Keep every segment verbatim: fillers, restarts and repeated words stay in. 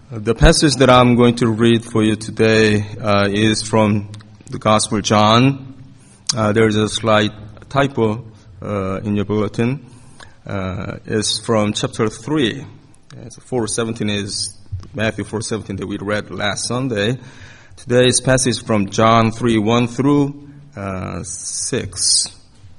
The passage that I'm going to read for you today uh, is from the Gospel of John. Uh, there's a slight typo uh, in your bulletin. Uh, it's from chapter three. four seventeen is Matthew four seventeen that we read last Sunday. Today's passage is from John three one through uh, six,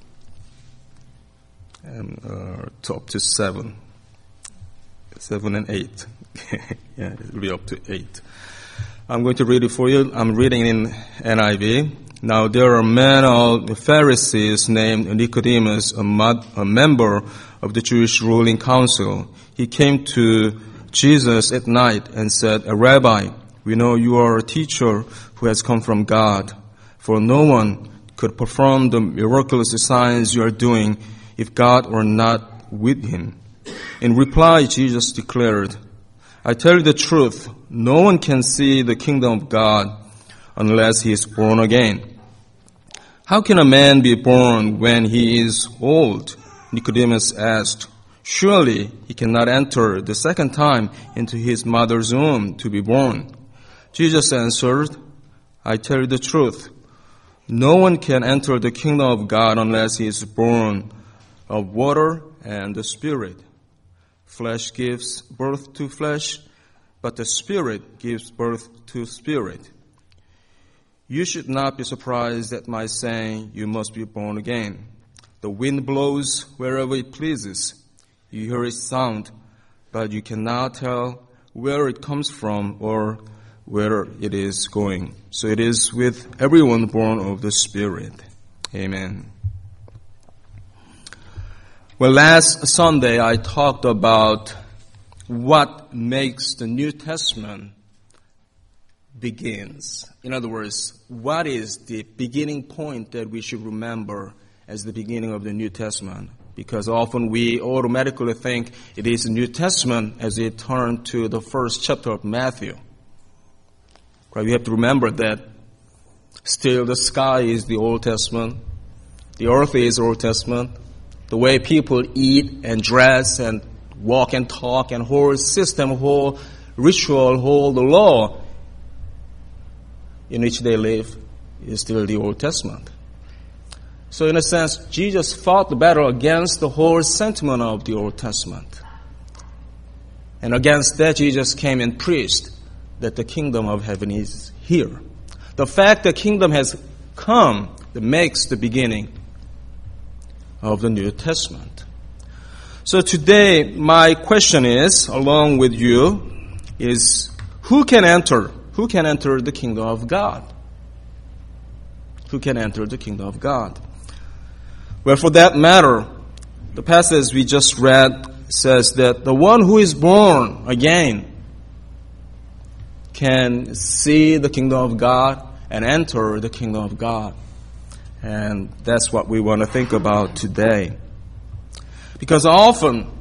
and uh, to up to seven, seven and eight. Yeah, it'll be up to eight. I'm going to read it for you. I'm reading in N I V. Now there are men of the Pharisees named Nicodemus, a, mod, a member of the Jewish ruling council. He came to Jesus at night and said, "Rabbi, we know you are a teacher who has come from God, for no one could perform the miraculous signs you are doing if God were not with him." In reply, Jesus declared, "I tell you the truth, no one can see the kingdom of God unless he is born again." "How can a man be born when he is old?" Nicodemus asked. "Surely he cannot enter the second time into his mother's womb to be born." Jesus answered, "I tell you the truth, no one can enter the kingdom of God unless he is born of water and the Spirit. Flesh gives birth to flesh, but the Spirit gives birth to spirit. You should not be surprised at my saying you must be born again. The wind blows wherever it pleases. You hear its sound, but you cannot tell where it comes from or where it is going. So it is with everyone born of the Spirit." Amen. Well, last Sunday I talked about what makes the New Testament begins. In other words, what is the beginning point that we should remember as the beginning of the New Testament? Because often we automatically think it is the New Testament as we turn to the first chapter of Matthew. Right? We have to remember that still the sky is the Old Testament, the earth is the Old Testament, the way people eat and dress and walk and talk and whole system, whole ritual, whole the law in which they live is still the Old Testament. So in a sense, Jesus fought the battle against the whole sentiment of the Old Testament. And against that, Jesus came and preached that the kingdom of heaven is here. The fact the kingdom has come that makes the beginning of the New Testament. So today, my question is, along with you, is who can enter? Who can enter the kingdom of God? Who can enter the kingdom of God? Well, for that matter, the passage we just read says that the one who is born again can see the kingdom of God and enter the kingdom of God. And that's what we want to think about today. Because often,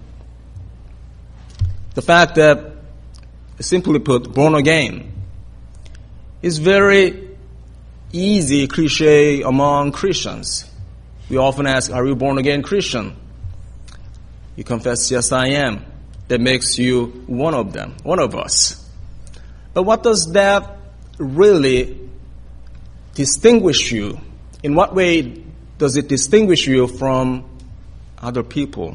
the fact that, simply put, born again, is very easy cliche among Christians. We often ask, "Are you born again Christian?" You confess, "Yes, I am." That makes you one of them, one of us. But what does that really distinguish you? In what way does it distinguish you from other people?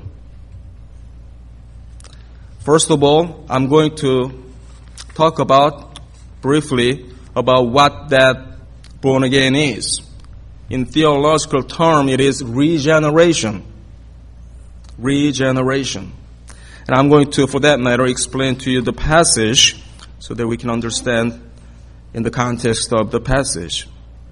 First of all, I'm going to talk about, briefly, about what that born again is. In theological term, it is regeneration. Regeneration. And I'm going to, for that matter, explain to you the passage so that we can understand in the context of the passage.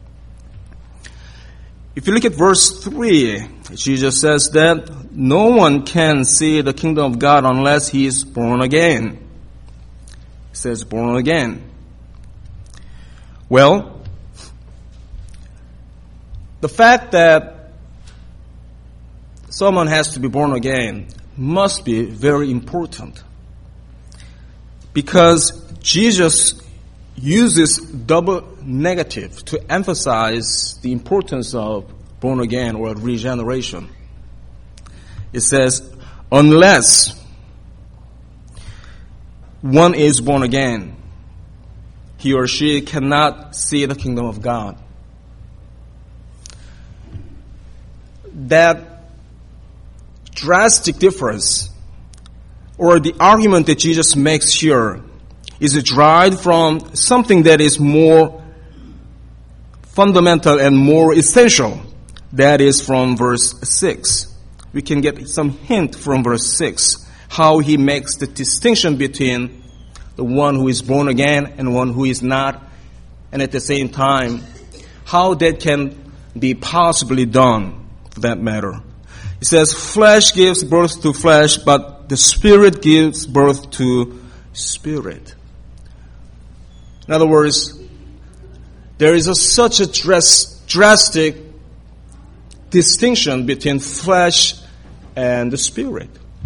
If you look at verse three, Jesus says that no one can see the kingdom of God unless he is born again. He says born again. Well, the fact that someone has to be born again must be very important, because Jesus uses double negative to emphasize the importance of born again or regeneration. It says, unless one is born again, he or she cannot see the kingdom of God. That drastic difference, or the argument that Jesus makes here, is derived from something that is more fundamental and more essential. That is from verse six. We can get some hint from verse six, how he makes the distinction between the one who is born again and one who is not, and at the same time, how that can be possibly done, for that matter. It says, flesh gives birth to flesh, but the Spirit gives birth to spirit. In other words, there is a, such a dras- drastic distinction between flesh and the Spirit.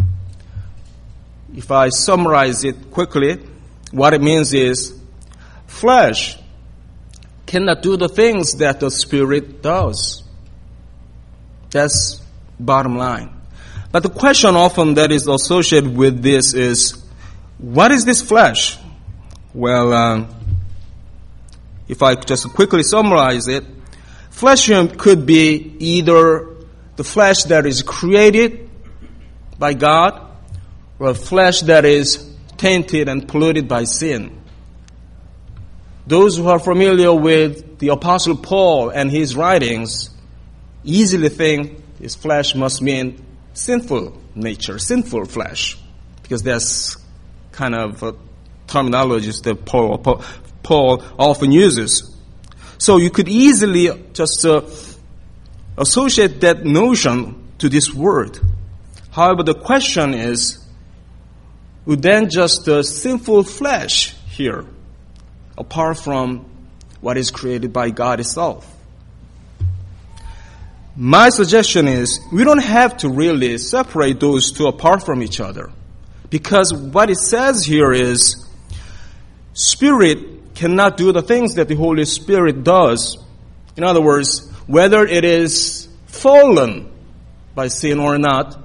If I summarize it quickly, what it means is flesh cannot do the things that the Spirit does. That's bottom line. But the question often that is associated with this is, what is this flesh? Well, um, if I just quickly summarize it, flesh could be either the flesh that is created by God, or a flesh that is tainted and polluted by sin. Those who are familiar with the Apostle Paul and his writings easily think his flesh must mean sinful nature, sinful flesh, because that's kind of a terminology that Paul, Paul often uses. So you could easily just uh, associate that notion to this word. However, the question is, would then just the sinful flesh here, apart from what is created by God itself? My suggestion is, we don't have to really separate those two apart from each other. Because what it says here is, Spirit cannot do the things that the Holy Spirit does. In other words, whether it is fallen by sin or not,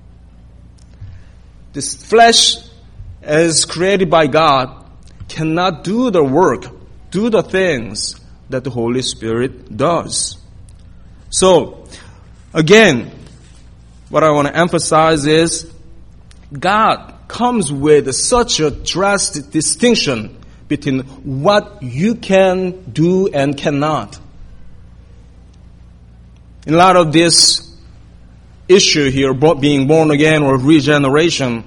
this flesh as created by God cannot do the work, do the things that the Holy Spirit does. So, again, what I want to emphasize is God comes with such a drastic distinction between what you can do and cannot. In a lot of this issue here, being born again or regeneration,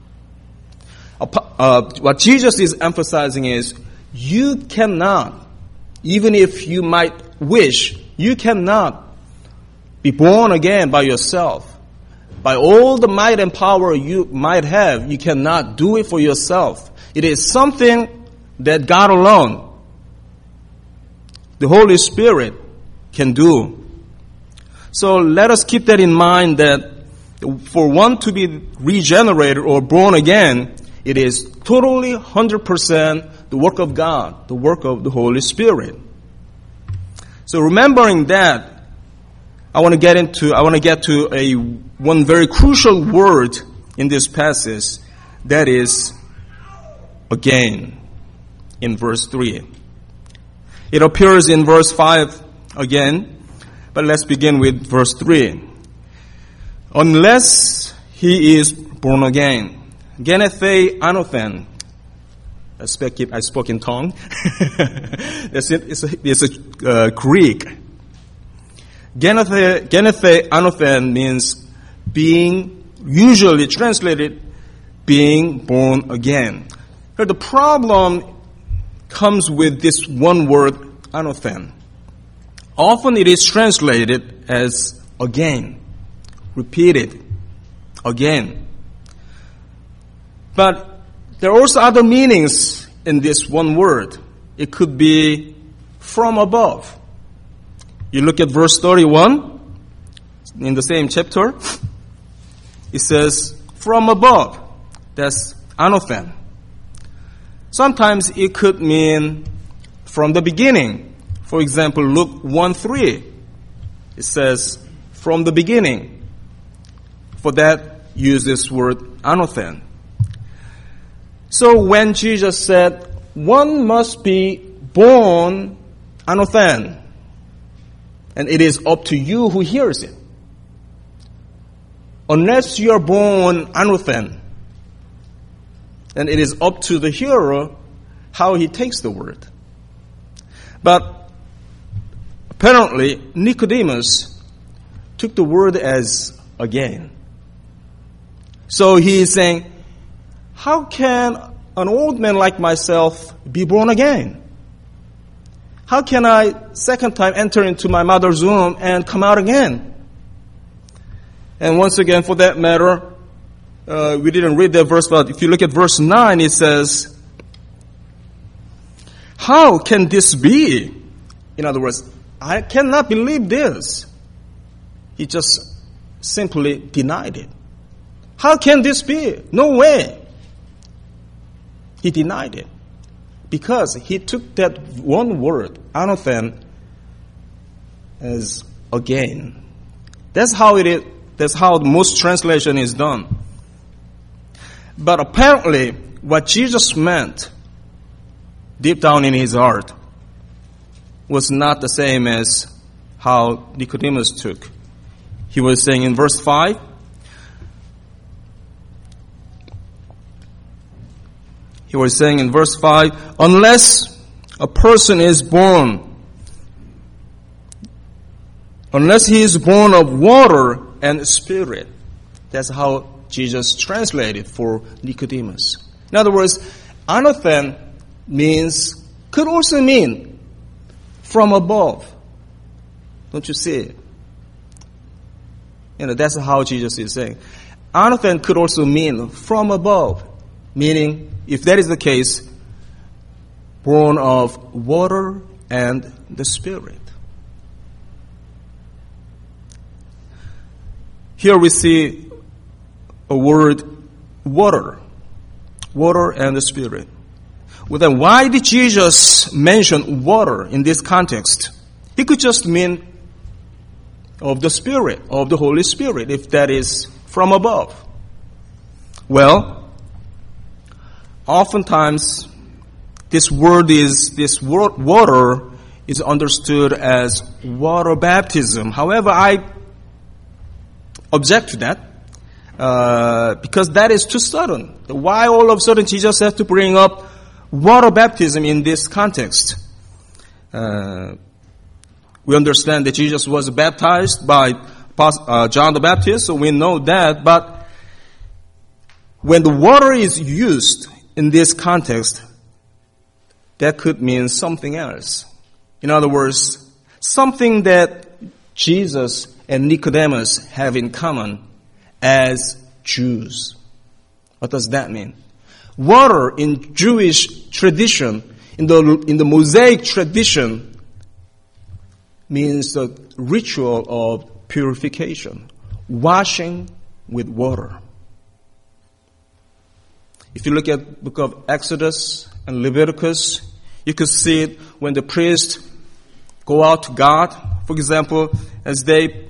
uh, what Jesus is emphasizing is you cannot, even if you might wish, you cannot be born again by yourself. By all the might and power you might have, you cannot do it for yourself. It is something that God alone, the Holy Spirit, can do. So let us keep that in mind, that for one to be regenerated or born again, it is totally one hundred percent the work of God, the work of the Holy Spirit. So remembering that, I want to get into, I want to get to a one very crucial word in this passage, that is again in verse three. It appears in verse five again, but let's begin with verse three. Unless he is born again. Genethe anothen. I speak, I spoke in tongue. it's a, it's a, it's a uh, Greek. Genethe, genethe anothen means being, usually translated, being born again. But the problem comes with this one word, anothen. Often it is translated as again, repeated, again. But there are also other meanings in this one word. It could be from above. You look at verse thirty-one in the same chapter. It says, from above. That's anothen. Sometimes it could mean from the beginning. For example, Luke one three. It says, from the beginning. For that, use this word anothen. So when Jesus said, one must be born anothen, and it is up to you who hears it. Unless you are born anothen, then it is up to the hearer how he takes the word. But apparently, Nicodemus took the word as again. So he is saying, how can an old man like myself be born again? How can I second time enter into my mother's womb and come out again? And once again, for that matter, uh, we didn't read that verse, but if you look at verse nine, it says, how can this be? In other words, I cannot believe this. He just simply denied it. How can this be? No way. He denied it. Because he took that one word, anothen, as again. That's how it is. That's how most translation is done. But apparently, what Jesus meant deep down in his heart was not the same as how Nicodemus took. He was saying in verse five, he was saying in verse five, unless a person is born, unless he is born of water and spirit. That's how Jesus translated for Nicodemus. In other words, anothen means, could also mean from above. Don't you see it? You know, that's how Jesus is saying. Anothen could also mean from above, meaning, if that is the case, born of water and the Spirit. Here we see a word, water. Water and the Spirit. Well, then why did Jesus mention water in this context? He could just mean of the Spirit, of the Holy Spirit, if that is from above. Well, oftentimes this word is, this word water is understood as water baptism. However, I object to that. Uh, because that is too sudden. Why all of a sudden Jesus has to bring up water baptism in this context? Uh, we understand that Jesus was baptized by uh, John the Baptist, so we know that. But when the water is used in this context, that could mean something else. In other words, something that Jesus and Nicodemus have in common as Jews. What does that mean? Water in Jewish tradition, in the in the Mosaic tradition, means the ritual of purification, washing with water. If you look at the book of Exodus and Leviticus, you could see it when the priests go out to God. For example, as they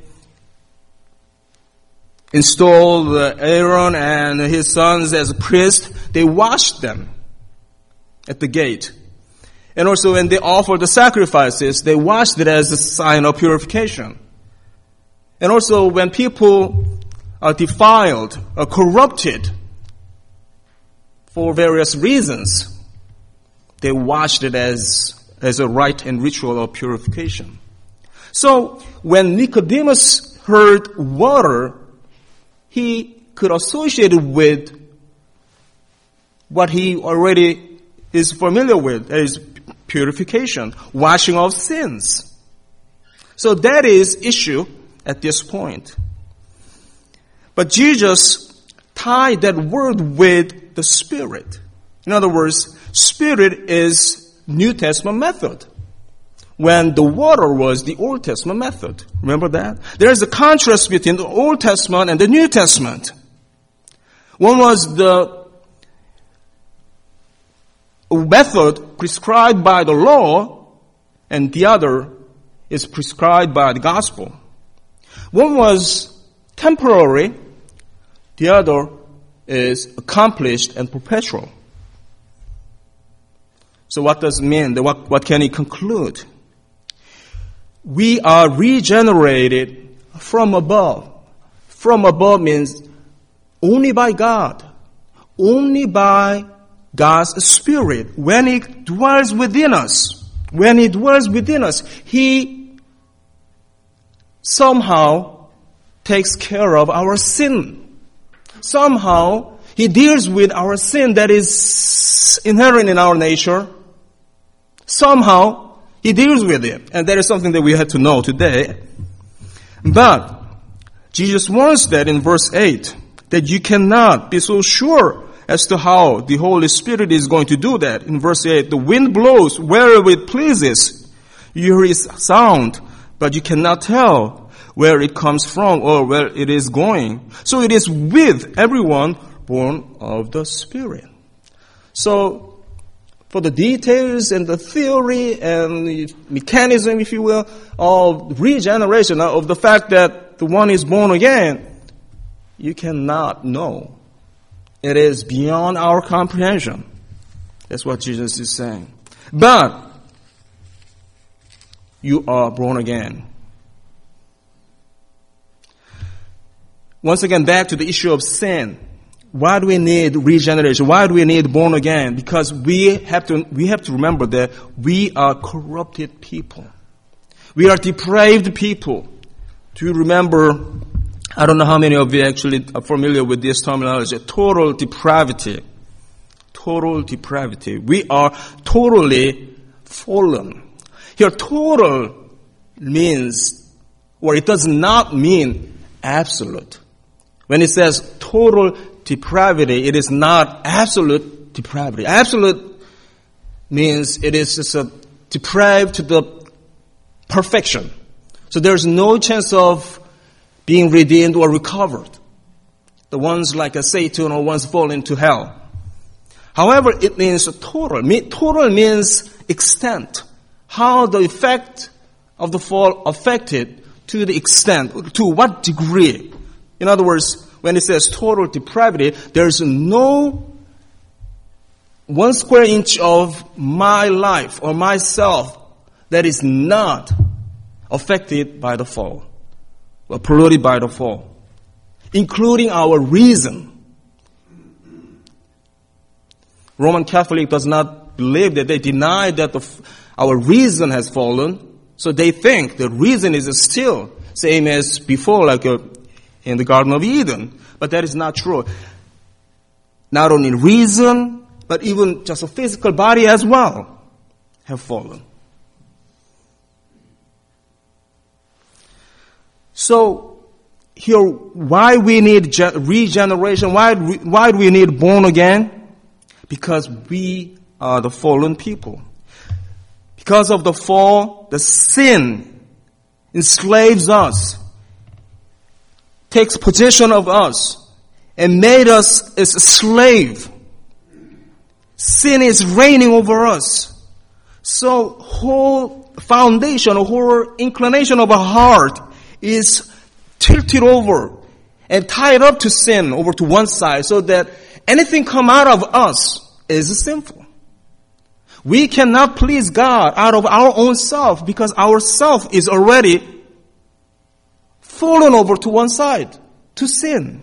installed Aaron and his sons as a priest, they washed them at the gate. And also when they offered the sacrifices, they washed it as a sign of purification. And also when people are defiled or corrupted for various reasons, they washed it as, as a rite and ritual of purification. So when Nicodemus heard water, he could associate it with what he already is familiar with, that is purification, washing of sins. So that is issue at this point. But Jesus tied that word with the Spirit. In other words, Spirit is New Testament method, when the water was the Old Testament method. Remember that? There is a contrast between the Old Testament and the New Testament. One was the method prescribed by the law, and the other is prescribed by the gospel. One was temporary, the other is accomplished and perpetual. So what does it mean? What, what can it conclude? We are regenerated from above. From above means only by God. Only by God's Spirit. When it dwells within us, when it dwells within us, He somehow takes care of our sin. Somehow, He deals with our sin that is inherent in our nature. Somehow, He deals with it. And that is something that we have to know today. But, Jesus warns that in verse eight, that you cannot be so sure as to how the Holy Spirit is going to do that. In verse eight, the wind blows wherever it pleases. You hear its sound, but you cannot tell where it comes from or where it is going. So it is with everyone born of the Spirit. So, for the details and the theory and the mechanism, if you will, of regeneration, of the fact that the one is born again, you cannot know. It is beyond our comprehension. That's what Jesus is saying. But you are born again. Once again, back to the issue of sin. Why do we need regeneration? Why do we need born again? Because we have to, we have to remember that we are corrupted people. We are depraved people. Do you remember, I don't know how many of you actually are familiar with this terminology, total depravity. Total depravity. We are totally fallen. Here, total means, or it does not mean absolute. When it says total depravity, it is not absolute depravity. Absolute means it is just a depraved to the perfection. So there's no chance of being redeemed or recovered. The ones like a Satan or ones fall into hell. However, it means total. Total means extent. How the effect of the fall affected to the extent, to what degree. In other words, when it says total depravity, there's no one square inch of my life or myself that is not affected by the fall, or polluted by the fall, including our reason. Roman Catholic does not believe that. They deny that the, our reason has fallen, so they think the reason is still same as before, like a in the Garden of Eden. But that is not true. Not only reason, but even just a physical body as well have fallen. So, here, why we need regeneration? Why, why do we need born again? Because we are the fallen people. Because of the fall, the sin enslaves us, takes possession of us, and made us as a slave. Sin is reigning over us. So whole foundation, whole inclination of our heart is tilted over and tied up to sin over to one side, so that anything come out of us is sinful. We cannot please God out of our own self, because our self is already fallen over to one side, to sin.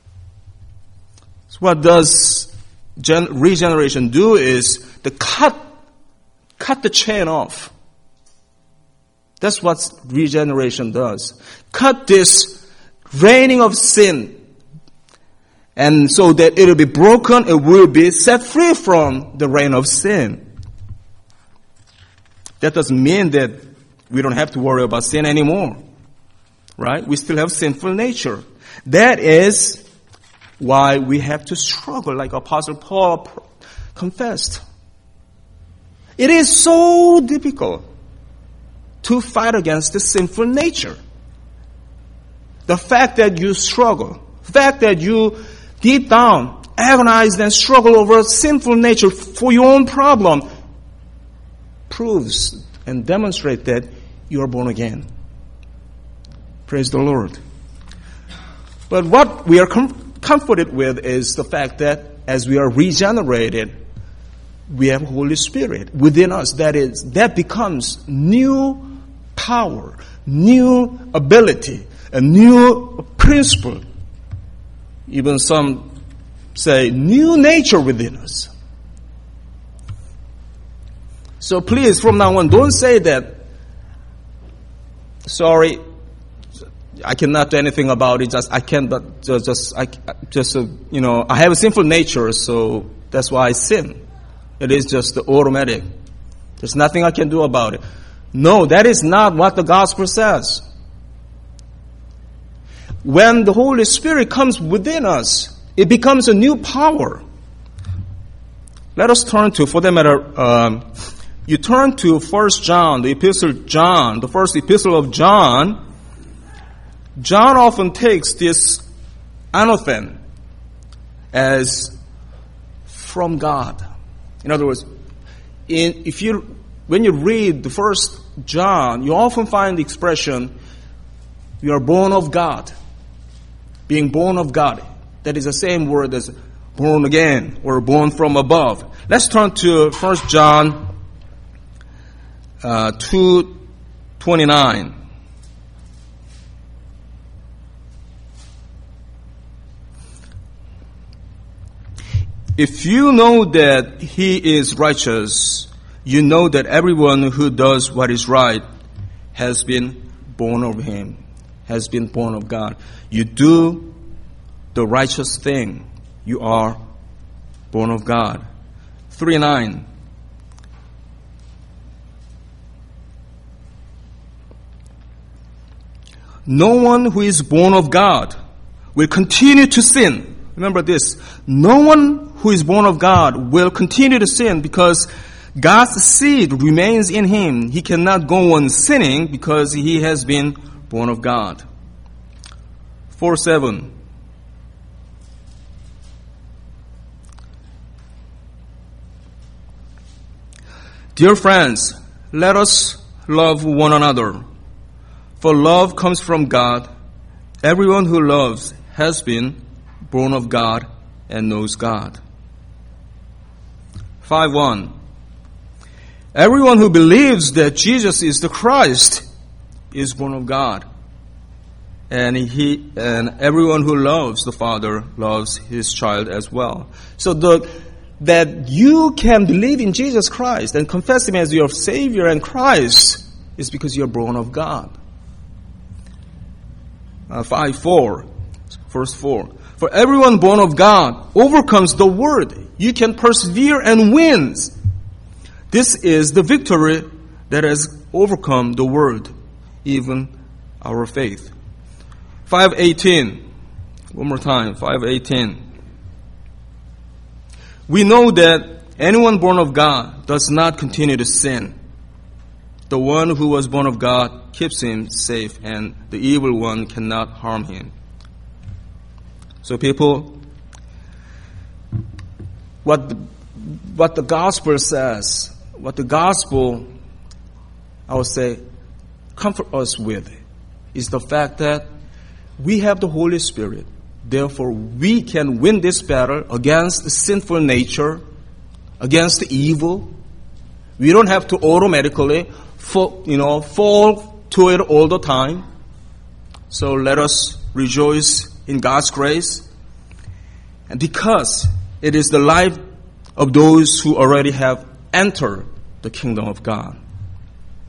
So what does gen- regeneration do is to cut, cut the chain off. That's what regeneration does. Cut this reigning of sin, and so that it will be broken, it will be set free from the reign of sin. That doesn't mean that we don't have to worry about sin anymore. Right? We still have sinful nature. That is why we have to struggle, like Apostle Paul confessed. It is so difficult to fight against the sinful nature. The fact that you struggle, the fact that you deep down agonize and struggle over a sinful nature for your own problem proves and demonstrates that you are born again. Praise the Lord. But what we are com- comforted with is the fact that as we are regenerated, we have Holy Spirit within us. That is, that becomes new power, new ability, a new principle. Even some say new nature within us. So please, from now on, don't say that, sorry, I cannot do anything about it. Just I can't. But just, just, I, just, uh, you know, I have a sinful nature, so that's why I sin. It is just automatic. There's nothing I can do about it. No, that is not what the gospel says. When the Holy Spirit comes within us, it becomes a new power. Let us turn to, for that matter, um, you turn to First John, the epistle of John, the first epistle of John. John often takes this anothen as from God. In other words, in, if you when you read the First John, you often find the expression, "You are born of God," being born of God. That is the same word as born again or born from above. Let's turn to First John uh, two twenty-nine. If you know that he is righteous, you know that everyone who does what is right has been born of him, has been born of God. You do the righteous thing, you are born of God. three nine. No one who is born of God will continue to sin. Remember this. No one who is born of God will continue to sin because God's seed remains in him. He cannot go on sinning because he has been born of God. four seven. Dear friends, let us love one another. For love comes from God. Everyone who loves has been born of God and knows God. five one. Everyone who believes that Jesus is the Christ is born of God. And he and everyone who loves the Father loves his child as well. So the that you can believe in Jesus Christ and confess him as your Savior and Christ is because you're born of God. Uh, five four, verse four. For everyone born of God overcomes the world. You can persevere and wins. This is the victory that has overcome the world, even our faith. five eighteen. One more time, five eighteen. We know that anyone born of God does not continue to sin. The one who was born of God keeps him safe, and the evil one cannot harm him. So people, what the, what the gospel says, what the gospel, I would say, comfort us with, is the fact that we have the Holy Spirit. Therefore, we can win this battle against the sinful nature, against the evil. We don't have to automatically, fall, you know, fall to it all the time. So let us rejoice in God's grace. And because it is the life of those who already have entered the kingdom of God.